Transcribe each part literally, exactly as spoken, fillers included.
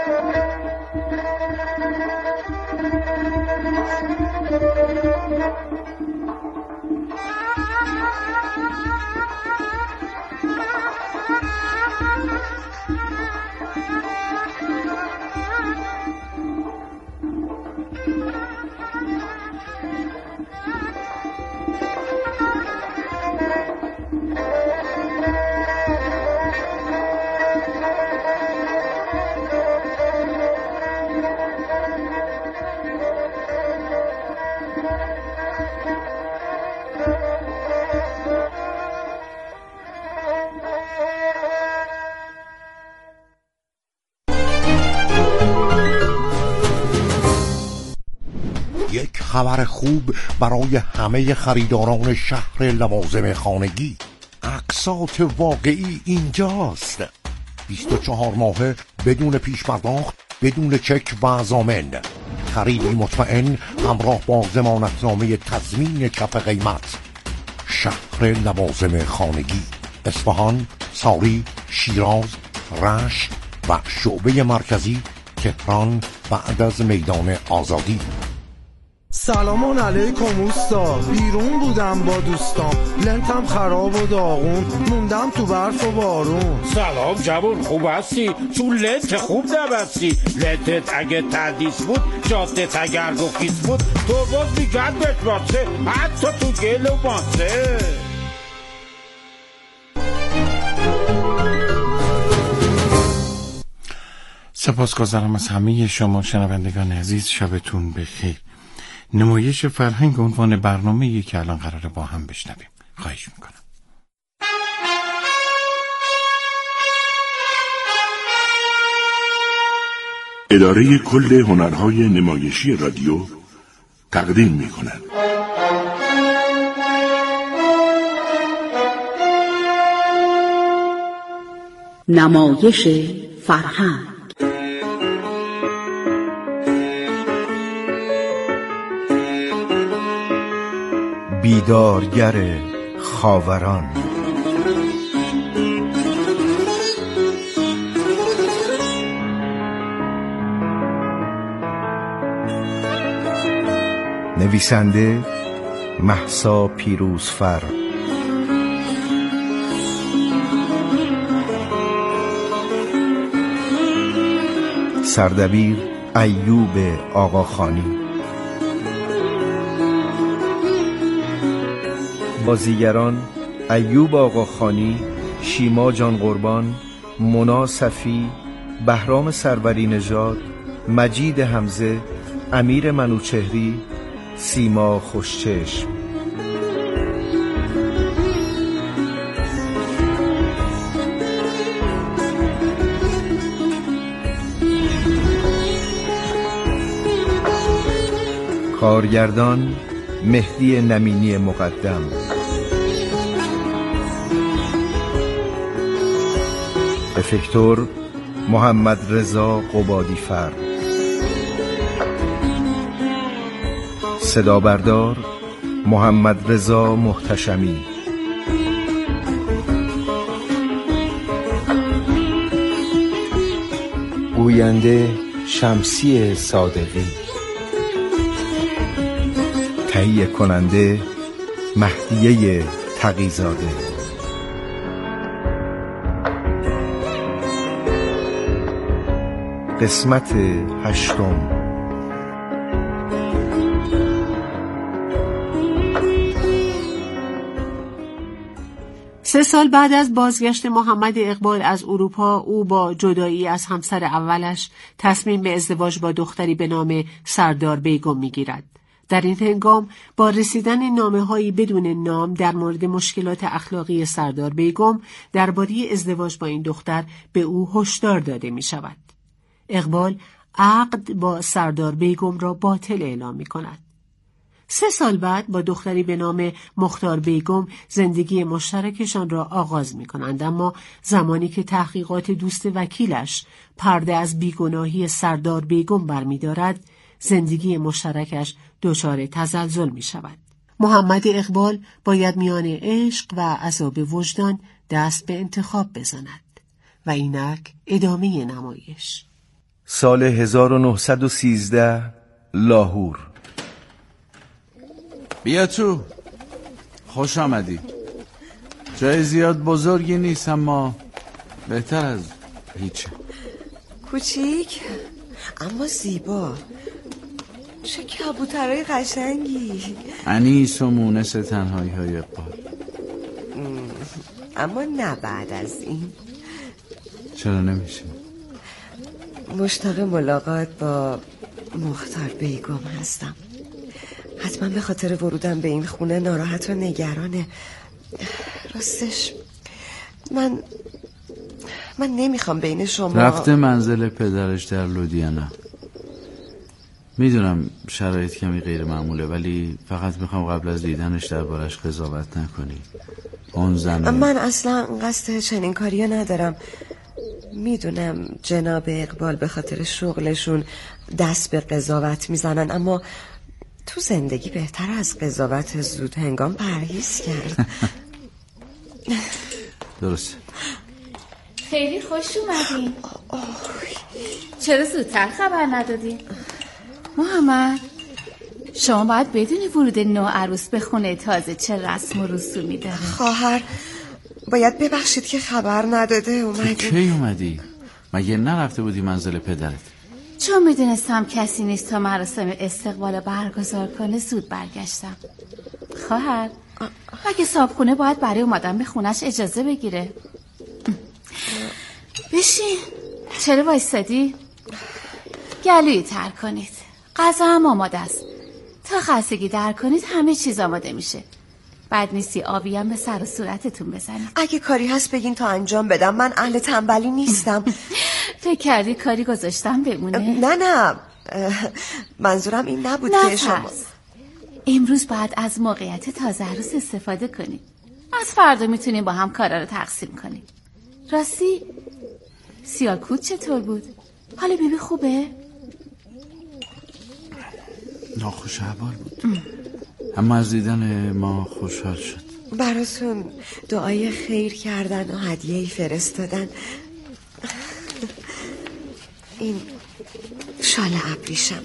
یک خبر خوب برای همه خریداران شهر لوازم خانگی. اقساط واقعی اینجاست. بیست و چهار ماهه بدون پیش پرداخت، بدون چک و ضامن. خریدی مطمئن همراه با ضمانتنامه تضمین کف قیمت. شهر لوازم خانگی، اصفهان، ساری، شیراز، رشت و شعبه مرکزی تهران بعد از میدان آزادی. سلام علیکم اوستا، بیرون بودم با دوستام، لنتم خراب و داغون، موندم تو برف و بارون. سلام جوون، خوب هستی؟ تو لنت خوب نبستی. لنتت اگه تردیس بود، جادت اگر گفیز بود، تو باز میگرد بشماسه، حتی تو گل و ماسه. سپاسگزارم از همه شما شنوندگان عزیز. شبتون بخیر. نمایش فرهنگ عنوان برنامه‌ای که الان قراره با هم بشنویم. خواهش میکنم. اداره کل هنرهای نمایشی رادیو تقدیم میکند. نمایش فرهنگ. بیدارگر خاوران. نویسنده مهسا پیروزفر. سردبیر ایوب آقاخانی. بازیگران ایوب آقاخانی، شیما جان قربان، مونا صفی، بهرام سروری نژاد، مجید حمزه، امیر منوچهری، سیما خوشچشم. کارگردان مهدی نمینی مقدم. افکتور محمد رضا قبادیفر. صدا بردار محمد رضا محتشمی. گوینده شمسی صادقی. تهیه کننده مهدیه تقی‌زاده. قسمت هشتم. سه سال بعد از بازگشت محمد اقبال از اروپا، او با جدایی از همسر اولش تصمیم به ازدواج با دختری به نام سردار بیگم می‌گیرد. در این هنگام با رسیدن نامه‌هایی بدون نام در مورد مشکلات اخلاقی سردار بیگم درباره ازدواج با این دختر به او هشدار داده می‌شود. اقبال عقد با سردار بیگم را باطل اعلام می‌کند. سه سال بعد با دختری به نام مختار بیگم زندگی مشترکشان را آغاز می‌کنند، اما زمانی که تحقیقات دوست وکیلش پرده از بیگناهی سردار بیگم برمی‌دارد، زندگی مشترکش دچار تزلزل می‌شود. محمد اقبال باید میان عشق و عذاب وجدان دست به انتخاب بزند و اینک ادامه نمایش. سال هزار و نهصد و سیزده، لاهور. بیا تو. خوش آمدی. جای زیاد بزرگی نیست اما بهتر از هیچه. کوچیک اما زیبا. چه کبوترهای قشنگی. انیس و مونس تنهایی های اقبال. اما نه بعد از این. چرا نمیشه؟ مشتاق ملاقات با مختار بیگم هستم. حتما به خاطر ورودم به این خونه ناراحت و نگرانه. راستش من من نمیخوام بین شما. رفته منزل پدرش در لودیانا. میدونم شرایط کمی غیر معموله ولی فقط میخوام قبل از دیدنش دربارش قضاوت نکنی. اون زن من اصلا قصد چنین کاریو ندارم. میدونم جناب اقبال به خاطر شغلشون دست به قضاوت میزنن اما تو زندگی بهتر از قضاوت زود هنگام پرهیز کرد. درست. خیلی خوش اومدین. چرا زودتر خبر ندادین؟ محمد شما باید بدونی ورود نو عروس به خونه تازه چه رسم و رسومی داره. خواهر باید ببخشید که خبر نداده اومدی. کی اومدی؟ مگه نرفته بودی منزل پدرت؟ چون میدونستم کسی نیست تا مراسم استقبال برگزار کنه زود برگشتم. خواهر اگه صاحبخونه باید برای اومدن به خونش اجازه بگیره. بشین. چرا وایستادی؟ گلویی تر کنید. غذا هم آماده است. تا خستگی در کنید همه چیز آماده میشه. بعد نیستی آبی هم به سر و صورتتون بزنید. اگه کاری هست بگین تا انجام بدم. من اهل تنبلی نیستم. فکر کردی کاری گذاشتم بمونه؟ نه نه منظورم این نبود نه که شما. امروز باید از موقعیت تازه عروس استفاده کنیم. از فردا میتونیم با هم کارا رو تقسیم کنیم. راستی سیاکوت چطور بود؟ حال بیبی خوبه؟ ناخوش احوال بود اما از دیدن ما خوشحال شد. براتون دعای خیر کردن و هدیه‌ای فرستادن. این شال ابریشمه.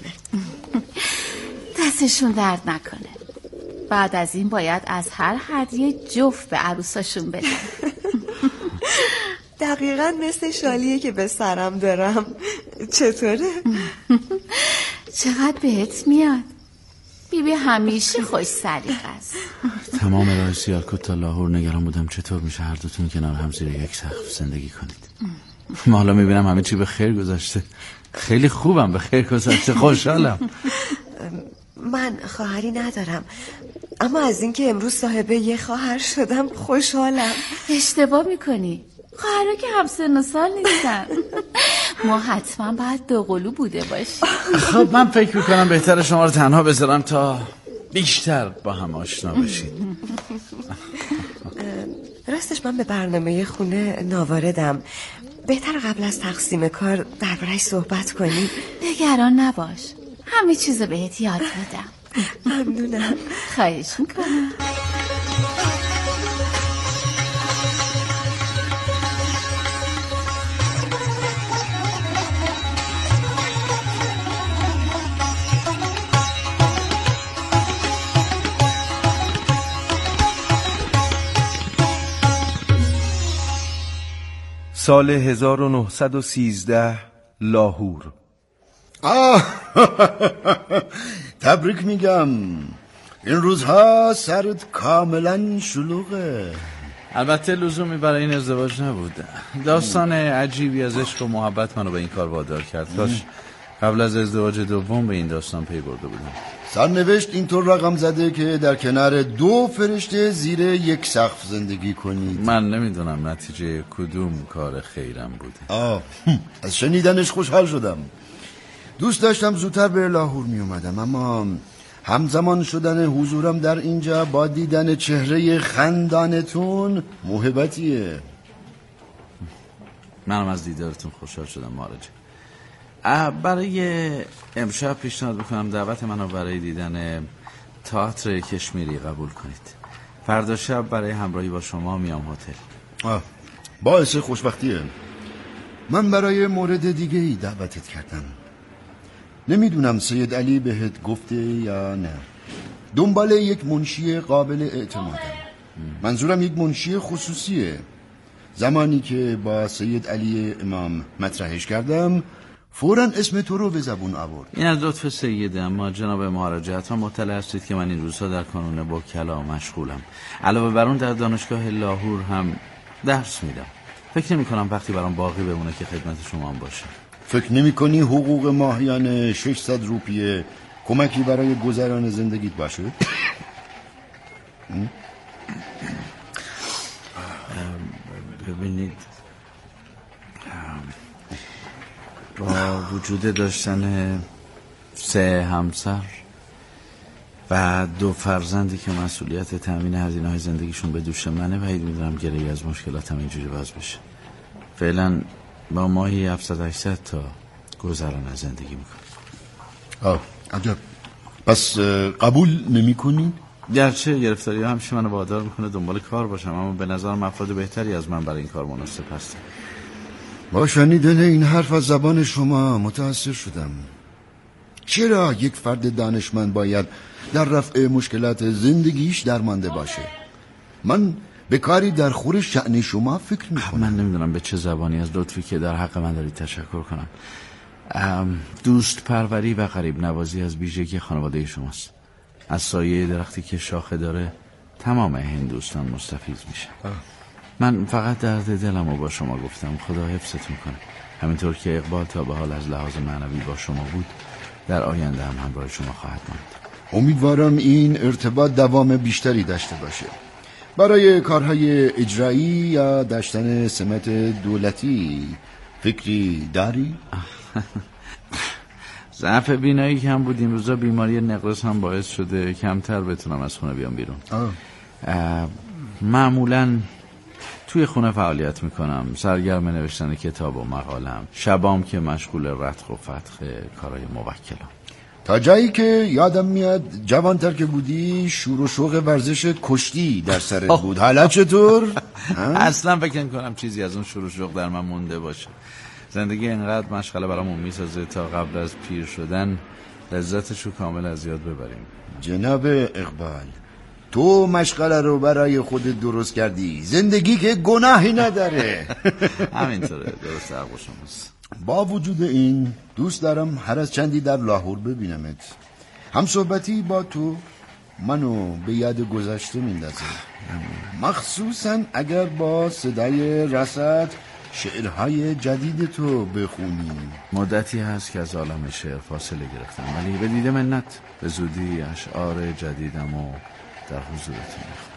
دستشون درد نکنه. بعد از این باید از هر هدیه جفت به عروساشون بدن. دقیقاً مثل شالیه که به سرم دارم. چطوره؟ چقدر بهت میاد. بیبی همیشه خوش سلیقه است. تمام راه سیاکوت تا لاهور نگران بودم چطور میشه هر دوتون کنار هم زیر یک سقف زندگی کنید. ما حالا میبینم همه چی به خیر گذشته. خیلی خوبم به خیر گذشته. خوشحالم. من خواهری ندارم اما از اینکه امروز صاحب یه خواهر شدم خوشحالم. اشتباه میکنی. خواهرها که هم سن و سال نیستن. ما حتما باید دوقلو بوده باشیم. خب من فکر میکنم بهتر شما رو تنها بذارم تا بیشتر با هم آشنا بشید. راستش من به برنامه خونه ناواردم. بهتر قبل از تقسیم کار درباره‌اش صحبت کنیم. نگران نباش. همه چیزو بهت یاد میدم. ممنونم. خواهش میکنم. سال هزار و نهصد و سیزده، لاهور. آه تبریک میگم. این روزها سرت کاملا شلوغه. البته لزومی برای این ازدواج نبود. داستان عجیبی از عشق و محبت منو به این کار وادار کرد. کاش قبل از ازدواج دوم به این داستان پی برده بودم. سرنوشت اینطور رقم زده که در کنار دو فرشته زیر یک سقف زندگی کنید. من نمیدونم نتیجه کدوم کار خیرم بوده. آه از شنیدنش خوشحال شدم. دوست داشتم زودتر به لاهور می اومدم اما همزمان شدن حضورم در اینجا با دیدن چهره خندانتون موهبتیه. منم از دیدارتون خوشحال شدم مارج. برای امشب پیشنهاد میکنم دعوت منو برای دیدن تئاتر کشمیری قبول کنید. فردا شب برای همراهی با شما میام هتل. باعث خوشبختیه. من برای مورد دیگه ای دعوتت کردم. نمیدونم سید علی بهت گفته یا نه. دنبال یک منشی قابل اعتمادم. منظورم یک منشی خصوصیه. زمانی که با سید علی امام مطرحش کردم فوراً اسم تو رو به زبون آورد. این از لطف سیده، اما جناب مهاراجا حتما مطلع هستید که من این روزها در کانون وکلا مشغولم. علاوه بر اون در دانشگاه لاهور هم درس میدم. فکر نمی کنم وقتی برام باقی بمونه که خدمت شما هم باشه. فکر نمی کنی حقوق ماهیانه ششصد روپیه کمکی برای گذران زندگیت باشه؟ ببینید، با وجود داشتن سه همسر و دو فرزندی که مسئولیت تامین هزینه های زندگیشون به دوش منه، بعید میدونم گره‌ای از مشکلاتم اینجوری باز بشه. فعلا با ماهی هفتصد هشتصد تا گذران از زندگی میکنم. آه عجب. پس قبول نمی کنی؟ گرچه گرفتاری ها همیشه منو وادار میکنه دنبال کار باشم، اما به نظرم افراد بهتری از من برای این کار مناسب هستن. با شنیدن این حرف از زبان شما متأثر شدم. چرا یک فرد دانشمند باید در رفع مشکلات زندگیش درمانده باشه؟ من به کاری در خور شأن شما فکر میکنم. من نمیدونم به چه زبانی از لطفی که در حق من دارید تشکر کنم. دوست پروری و غریب نوازی از ویژگی خانواده شماست. از سایه درختی که شاخه داره تمام هندوستان مستفیض میشه. من فقط درد دلم رو با شما گفتم. خدا حفظتون کنه. همینطور که اقبال تا به حال از لحاظ معنوی با شما بود، در آینده هم همراه شما خواهد ماند. امیدوارم این ارتباط دوام بیشتری داشته باشه. برای کارهای اجرایی یا داشتن سمت دولتی فکری داری؟ ضعف بینایی کم بود این روزا، بیماری نقرس هم باعث شده کمتر بتونم از خونه بیام بیرون. معمولاً توی خونه فعالیت میکنم، سرگرم نوشتن کتاب و مقالم، شبام که مشغول رتق و فتق کارهای موکلم. تا جایی که یادم میاد جوانتر که بودی شور و شوق ورزش کشتی در سرت بود. حالا چطور؟ اصلا فکر کنم چیزی از اون شور و شوق در من مونده باشه. زندگی اینقدر مشغله برامون میسازه تا قبل از پیر شدن لذتشو کامل از یاد ببریم. جناب اقبال، تو مشغله رو برای خودت درست کردی. زندگی که گناهی نداره. همینطوره، درست حق شماست. با وجود این دوست دارم هر از چندی در لاهور ببینمت. هم صحبتی با تو منو به یاد گذشته میندازه، مخصوصا اگر با صدای رسد شعرهای جدید تو بخونی. مدتی هست که از عالم شعر فاصله گرفتم، ولی به دیده منت به زودی اشعار جدیدم و در حضورتون میخونم.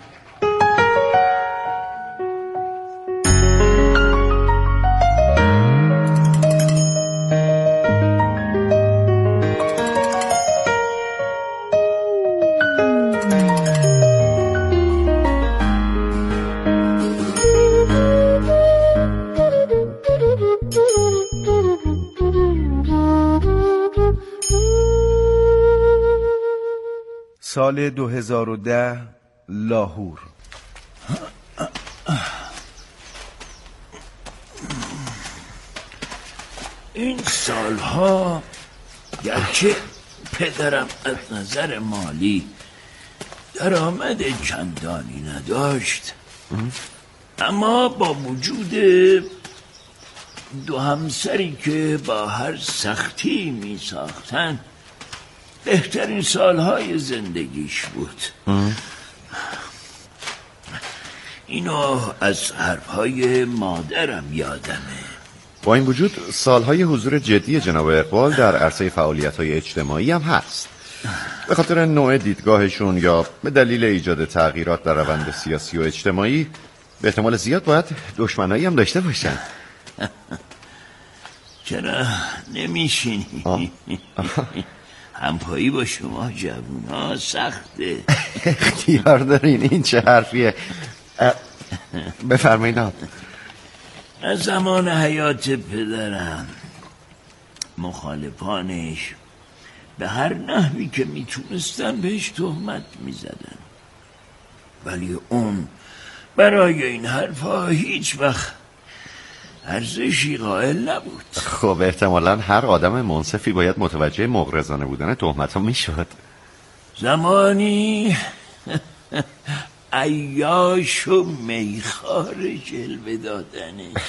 سال دو هزار و ده، لاهور. این سالها گرچه پدرم از نظر مالی درآمد چندانی نداشت، اما با وجود دو همسری که با هر سختی می ساختن بهترین سالهای زندگیش بود. اینو از حرفهای مادرم یادمه. با این وجود سالهای حضور جدی جناب اقبال در عرصه فعالیت‌های اجتماعی هم هست. به خاطر نوع دیدگاهشون یا به دلیل ایجاد تغییرات در روند سیاسی و اجتماعی به احتمال زیاد باید دشمنایی هم داشته باشن. چرا نمیشینی؟ همپایی با شما جوونا سخته. اختیار دارین. این چه حرفیه؟ بفرمایید. از زمان حیات پدرم مخالفانش به هر نحوی که میتونستن بهش تهمت میزدن، ولی اون برای این حرفا هیچ وقت ارزشی قائل نبود. خب احتمالاً هر آدم منصفی باید متوجه مغرضانه بودن تهمت‌ها میشد. زمانی عیاش و میخوار جلوه دادنش.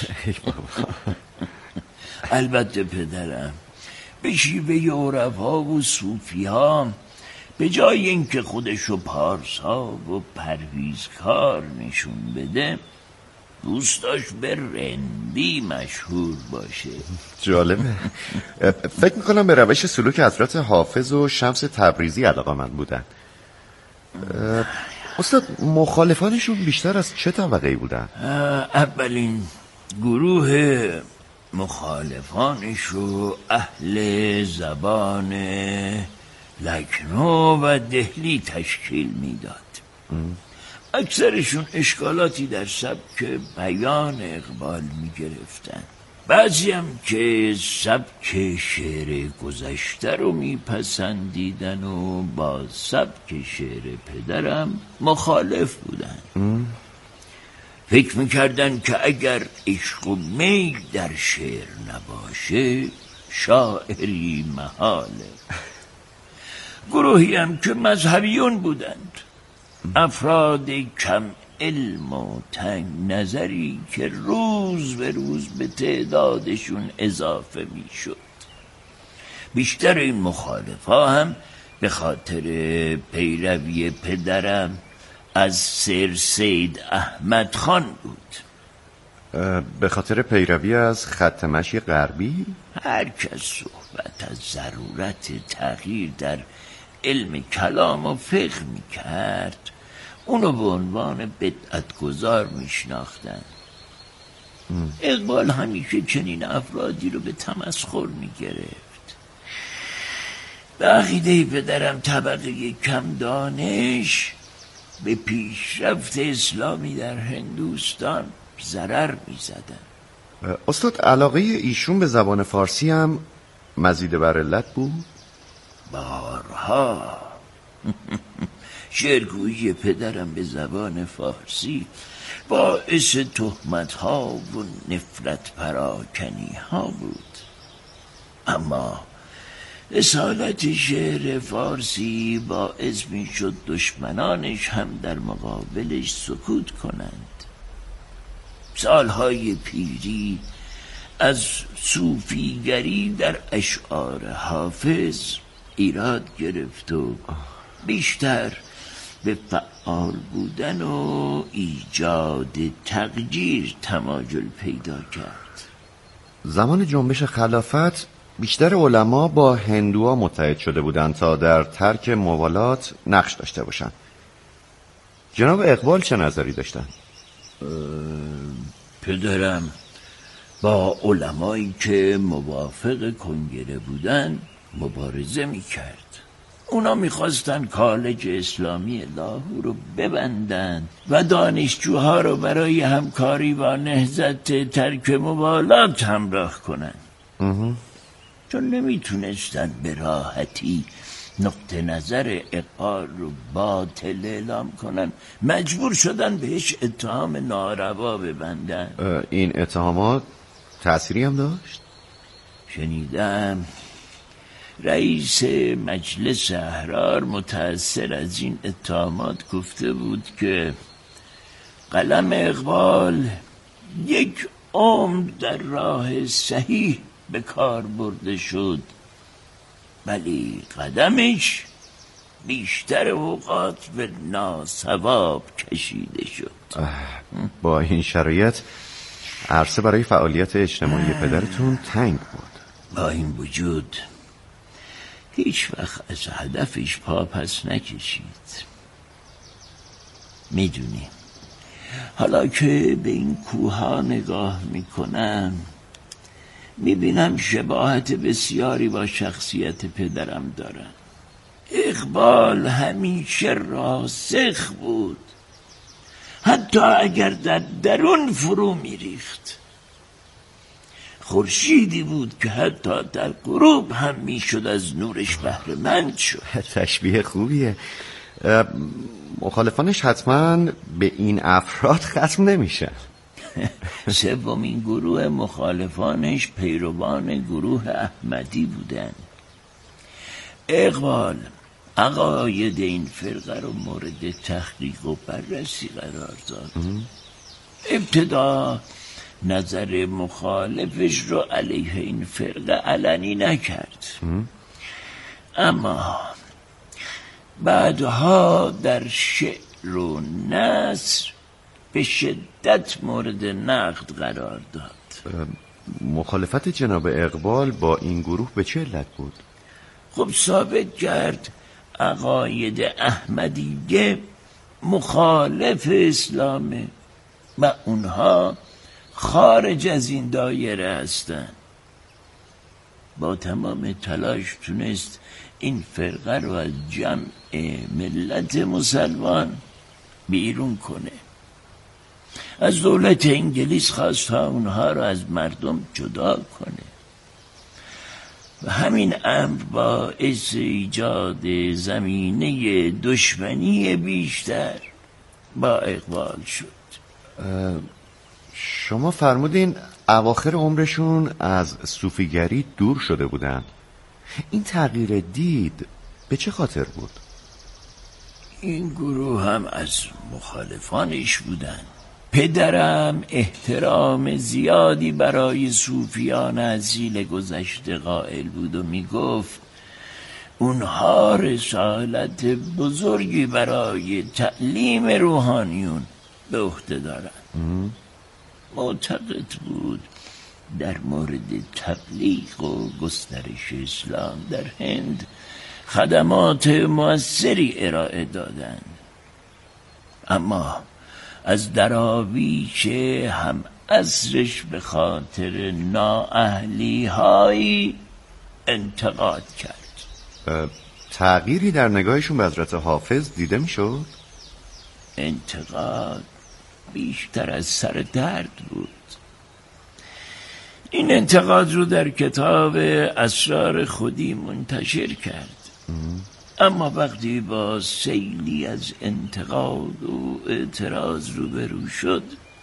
البته پدرم به شیوه عرفا و صوفی ها به جای اینکه خودشو پارسا و پرویزکار نشون بده دوست داشت به رندی مشهور باشه. جالبه. فکر میکنم به روش سلوک حضرت حافظ و شمس تبریزی علاقه‌مند بودن. استاد مخالفانشون بیشتر از چه طبقه‌ای بودن؟ اولین گروه مخالفانشو اهل زبان لکنو و دهلی تشکیل میداد. اکثرشون اشکالاتی در سبک بیان اقبال می گرفتن. بعضی هم که سبک شعر گذشته رو می پسندیدن و با سبک شعر پدرم مخالف بودن. ام. فکر میکردن که اگر عشق و میل در شعر نباشه شاعری محاله. گروهی هم که مذهبیون بودند، افراد کم علم و تنگ نظری که روز به روز به تعدادشون اضافه می شد. بیشتر این مخالفا هم به خاطر پیروی پدرم از سر سید احمد خان بود. به خاطر پیروی از خط مشی غربی؟ هر کس صحبت از ضرورت تغییر در علم کلام و فقه می کرد اونو به عنوان بدعتگذار می شناختن. اقبال همیشه چنین افرادی رو به تمسخر می گرفت. به عقیده پدرم طبقه کم دانش به پیشرفت اسلامی در هندوستان ضرر می زدن. استاد علاقه ایشون به زبان فارسی هم مزید بر علت بود؟ بارها. شعرگویی پدرم به زبان فارسی باعث تهمت ها و نفرت پراکنی ها بود، اما رسالت شعر فارسی باعث می شد دشمنانش هم در مقابلش سکوت کنند. سالهای پیری از صوفیگری در اشعار حافظ ایراد گرفت و بیشتر به فعال بودن و ایجاد تغییر تمایل پیدا کرد. زمان جنبش خلافت بیشتر علما با هندوها متحد شده بودند تا در ترک موالات نقش داشته باشند. جناب اقبال چه نظری داشتن؟ پدرم با علمایی که موافق کنگره بودن مبارزه میکرد. اونا میخواستن کالج اسلامی لاهور رو ببندن و دانشجوها رو برای همکاری با نهضت ترک موالات همراه کنن. چون نمیتونستن به راحتی نقطه نظر اقبال رو باطل اعلام کنن مجبور شدن بهش اتهام ناروا ببندن. این اتهامات تأثیری هم داشت؟ شنیدم رئیس مجلس احرار متأثر از این اتهامات گفته بود که قلم اقبال یک عمر در راه صحیح به کار برده شد، ولی قدمش بیشتر اوقات به ناصواب کشیده شد. با این شرایط عرصه برای فعالیت اجتماعی پدرتون تنگ بود. با این وجود هیچ وقت از هدفش پا پس نکشید. میدونی حالا که به این کوها نگاه میکنم میبینم شباهت بسیاری با شخصیت پدرم دارن. اقبال همیشه راسخ بود، حتی اگر در درون فرو میریخت. خورشیدی بود که حتی در غروب هم میشد از نورش بهره مند شد. تشبیه خوبیه. مخالفانش حتما به این افراد ختم نمیشن. سومین گروه مخالفانش پیروان گروه احمدی بودن. اقبال عقاید این فرقه رو مورد تحقیق و بررسی قرار داد. ابتدا نظر مخالفش رو علیه این فرقه علنی نکرد، اما بعدها در شعر و نثر به شدت مورد نقد قرار داد. مخالفت جناب اقبال با این گروه به چه علت بود؟ خب ثابت کرد عقاید احمدیه مخالف اسلامه و اونها خارج از این دایره هستن. با تمام تلاش تونست این فرقه رو از جمع ملت مسلمان بیرون کنه. از دولت انگلیس خواست تا اونها رو از مردم جدا کنه و همین امر باعث ایجاد زمینه دشمنی بیشتر با اقبال شد. شما فرمودین اواخر عمرشون از صوفیگری دور شده بودن. این تغییر دید به چه خاطر بود؟ این گروه هم از مخالفانش بودن. پدرم احترام زیادی برای صوفیان اصیل گذشته قائل بود و میگفت اونها رسالت بزرگی برای تعلیم روحانیون به عهده دارن. معتقد بود در مورد تبلیغ و گسترش اسلام در هند خدمات موثری ارائه دادن، اما از دراویش هم عصرش به خاطر نااهلی هایی انتقاد کرد. تغییری در نگاهشون به حضرت حافظ دیده می شد؟ انتقاد بیشتر از سر درد بود. این انتقاد رو در کتاب اسرار خودی منتشر کرد. اما وقتی با سیلی از انتقاد و اعتراض روبرو شد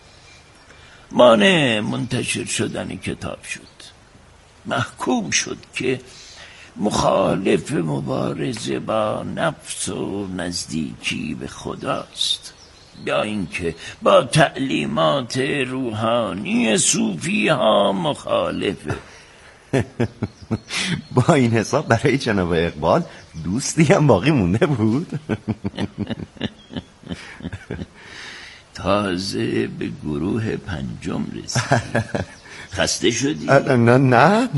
مانع منتشر شدن کتاب شد. محکوم شد که مخالف مبارزه با نفس و نزدیکی به خداست، یا اینکه با تعلیمات روحانی صوفی ها مخالفه. با این حساب برای جناب اقبال دوستی هم باقی مونده بود؟ تازه به گروه پنجم رسید. خسته شدی؟ نه نه نه.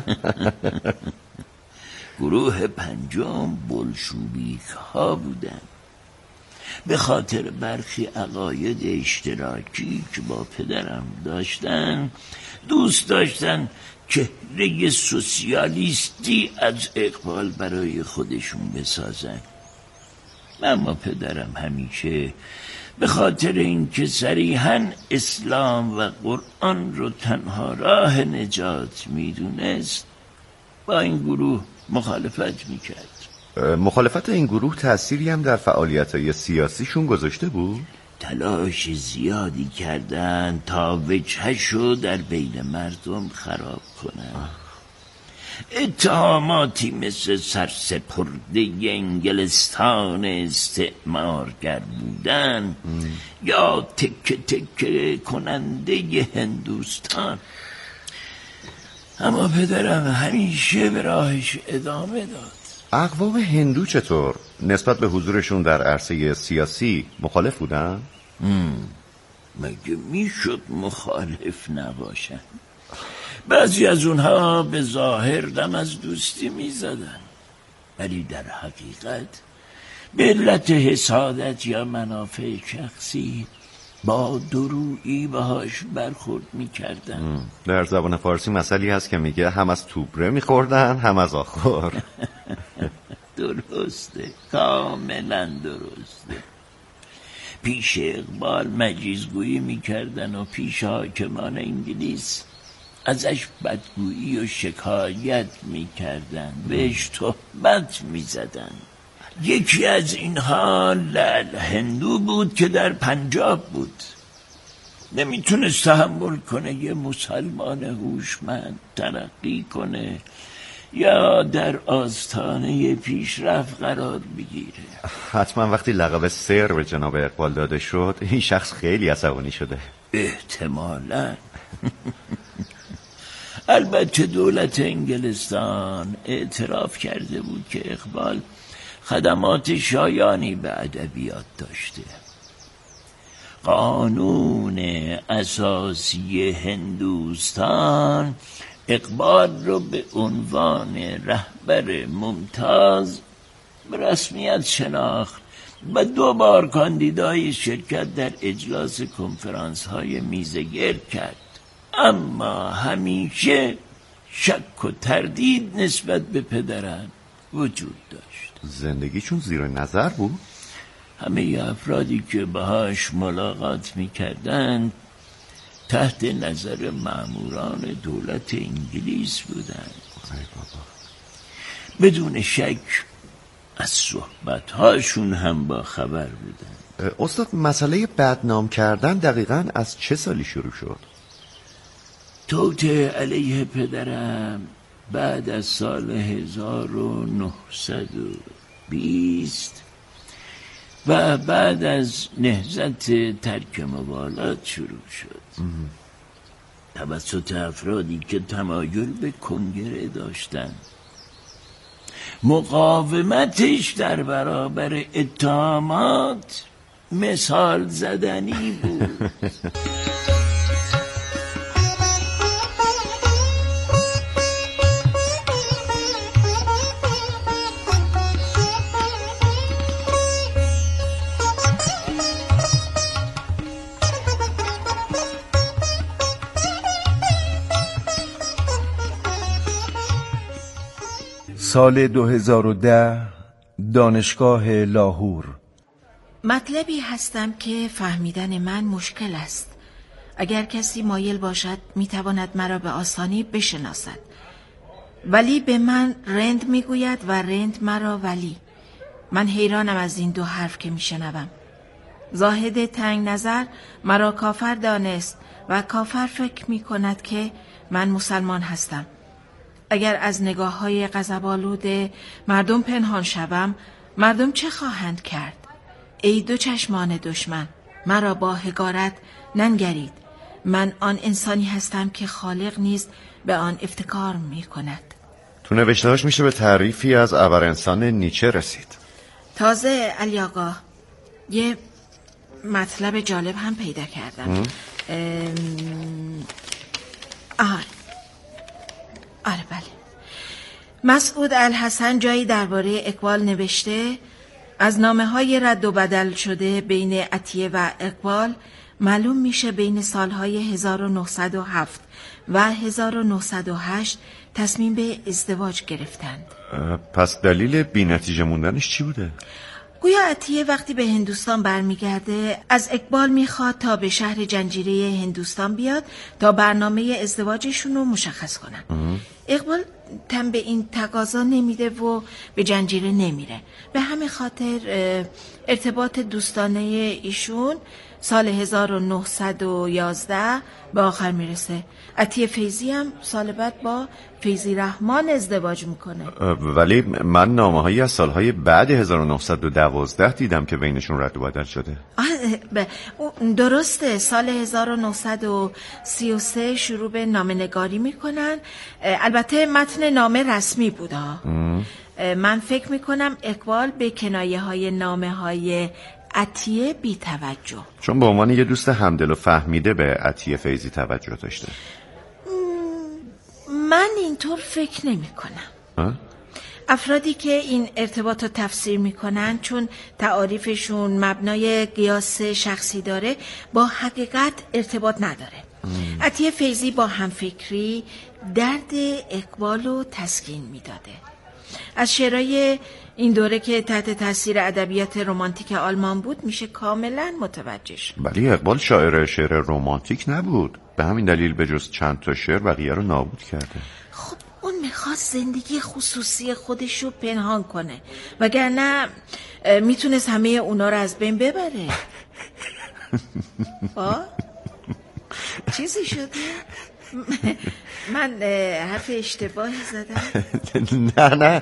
گروه پنجم بلشویک ها بودن. به خاطر برخی عقاید اشتراکی که با پدرم داشتن دوست داشتن چهره سوسیالیستی از اقبال برای خودشون بسازن. اما پدرم همیشه به خاطر اینکه صریحاً اسلام و قرآن رو تنها راه نجات میدونست با این گروه مخالفت میکرد. مخالفت این گروه تأثیری هم در فعالیت‌های سیاسیشون گذاشته بود؟ تلاش زیادی کردن تا وجهشو در بین مردم خراب کنن. اتهاماتی مثل سرسپرده انگلستان استعمارگر بودن ام. یا تکه تکه کننده هندوستان. اما پدرم همیشه به راهش ادامه داد. اقوام هندو چطور؟ نسبت به حضورشون در عرصه سیاسی مخالف بودن؟ مگه میشد مخالف نباشن؟ بعضی از اونها به ظاهر دم از دوستی میزدن، ولی در حقیقت به علت حسادت یا منافع شخصی با درویی باهاش برخورد میکردن. در زبان فارسی مثلی هست که میگه هم از توبره میخوردن هم از آخور. درسته، کاملا درسته. پیش اقبال مجیزگویی میکردن و پیش حاکمان انگلیس ازش بدگویی و شکایت میکردن، بهش تهمت میزدن. یکی از اینها لعل هندو بود که در پنجاب بود. نمیتونست تحمل کنه یه مسلمان هوشمند ترقی کنه یا در آستانه پیشرفت قرار بگیره. حتما وقتی لقب سر به جناب اقبال داده شد این شخص خیلی عصبانی شده. احتمالاً. البته دولت انگلستان اعتراف کرده بود که اقبال خدمات شایانی به ادبیات داشته. قانون اساسی هندوستان اقبال رو به عنوان رهبر ممتاز به رسمیت شناخت و دو بار کاندیدای شرکت در اجلاس کنفرانس های میزه گرد کرد. اما همیشه شک و تردید نسبت به پدرم وجود داشت. زندگیشون زیر نظر بود؟ همه افرادی که باهاش ملاقات میکردند تحت نظر ماموران دولت انگلیس بودند. بدون شک از صحبتهاشون هم با خبر بودند. استاد مسئله بدنام کردن دقیقاً از چه سالی شروع شد؟ توت علیه پدرم بعد از سال هزار و نهصد و بیست و بعد از نهضت ترک موالات شروع شد. توسط افرادی که تمایل به کنگره داشتند. مقاومتش در برابر اتهامات مثال زدنی بود. سال دو هزار و ده دانشگاه لاهور. مطلبی هستم که فهمیدن من مشکل است. اگر کسی مایل باشد میتواند مرا به آسانی بشناسد، ولی به من رند میگوید و رند مرا ولی. من حیرانم از این دو حرف که میشنوم. زاهد تنگ نظر مرا کافر دانست و کافر فکر میکند که من مسلمان هستم. اگر از نگاه های غضب‌آلود مردم پنهان شوم، مردم چه خواهند کرد؟ ای دو چشمان دشمن، مرا با حقارت ننگرید. من آن انسانی هستم که خالق نیز به آن افتکار می کند. تو نوشتهاش میشه به تعریفی از ابر انسان نیچه رسید. تازه علی آقا یه مطلب جالب هم پیدا کردم. ام... آه آره بله. مسعود الحسن جایی درباره اقبال نوشته از نامه های رد و بدل شده بین عطیه و اقبال معلوم میشه بین سالهای هزار و نهصد و هفت و هزار و نهصد و هشت تصمیم به ازدواج گرفتند. پس دلیل بی نتیجه موندنش چی بوده؟ گویا عطیه وقتی به هندوستان برمیگرده از اقبال میخواد تا به شهر جنجیره هندوستان بیاد تا برنامه ازدواجشون رو مشخص کنن. ام. اقبال تن به این تقاضا نمیده و به جنجیره نمیره. به همین خاطر ارتباط دوستانه ایشون سال هزار و نهصد و یازده به آخر میرسه. عطیه فیضی هم سال بعد با فیضی رحمان ازدواج میکنه. ولی من نامه هایی از سالهای بعد هزار و نهصد و دوازده دیدم که بینشون رد و بدل شده. درسته، سال هزار و نهصد و سی و سه شروع به نامه نگاری میکنن. البته متن نامه رسمی بود. من فکر میکنم اقبال به کنایه های نامه های عطیه بی توجه، چون به عنوان یه دوست همدل و فهمیده به عطیه فیضی توجه داشته. من اینطور فکر نمی کنم. افرادی که این ارتباط رو تفسیر میکنن چون تعاریفشون مبنای قیاس شخصی داره با حقیقت ارتباط نداره. عطیه فیضی با همفکری درد اقبال رو تسکین میداده. از شعرهای این دوره که تحت تاثیر ادبیات رمانتیک آلمان بود میشه کاملا متوجه شد. ولی اقبال شاعر شعر رمانتیک نبود، به همین دلیل به جز چند تا شعر بقیه رو نابود کرده. خب اون میخواست زندگی خصوصی خودش رو پنهان کنه، وگرنه میتونست همه اونا رو از بین ببره. چیزی شده؟ من حرف اشتباهی زدم؟ نه نه